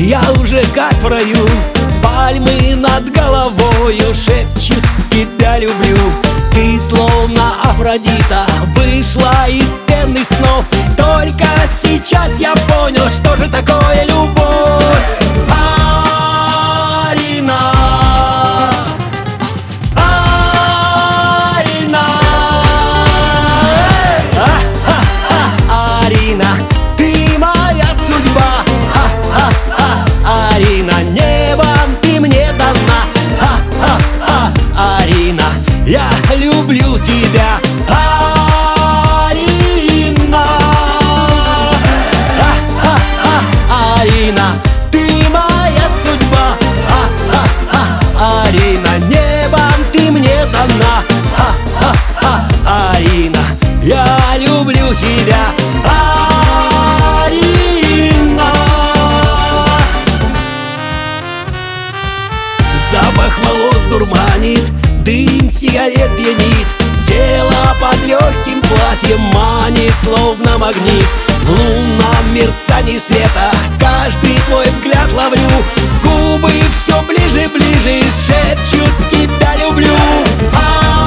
Я уже как в раю, пальмы над головою шепчут: тебя люблю. Ты словно Афродита вышла из пенных снов. Только сейчас я понял, что же такое любовь. Арина, Арина, Арина, ты моя судьба. Арина, небом ты мне дана. Арина, я люблю тебя. Арина, Арина, ты моя судьба. Арина, небом ты мне дана. Арина, я люблю тебя. Арина. Запах волос дурманит, дым сигарет пьянит, тело под легким платьем манит, словно магнит. В лунном мерцании света каждый твой взгляд ловлю. Губы все ближе, ближе шепчут: тебя люблю.